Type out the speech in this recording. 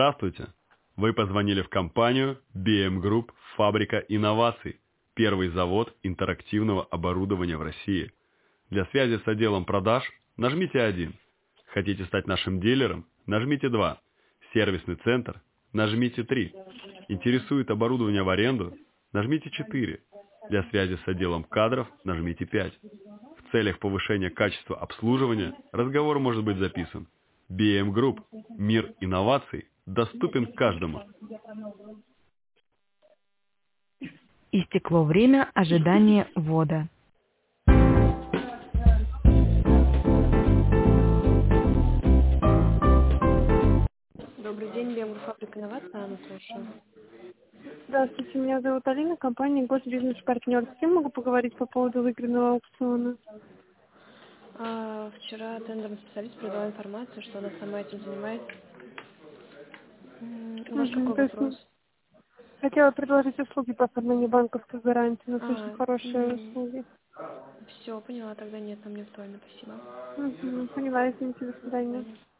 Здравствуйте! Вы позвонили в компанию BM Group «Фабрика инноваций», первый завод интерактивного оборудования в России. Для связи с отделом продаж нажмите 1. Хотите стать нашим дилером? Нажмите 2. Сервисный центр? Нажмите 3. Интересует оборудование в аренду? Нажмите 4. Для связи с отделом кадров нажмите 5. В целях повышения качества обслуживания разговор может быть записан. BM Group. Мир инноваций доступен каждому. Истекло время ожидания ввода. Добрый день, BM Group «Фабрика инноваций», Анна, слушаю. Здравствуйте, меня зовут Алина, компания «Госбизнес-партнер». С кем могу поговорить по поводу выигранного аукциона? Вчера тендерный специалист передал информацию, что она сама этим занимается. У вас какой вопрос? Хотела предложить услуги по оформлению банковской гарантии, но слышно хорошие услуги. Все, поняла, тогда нет, нам не актуально, спасибо. Поняла, извините, до свидания.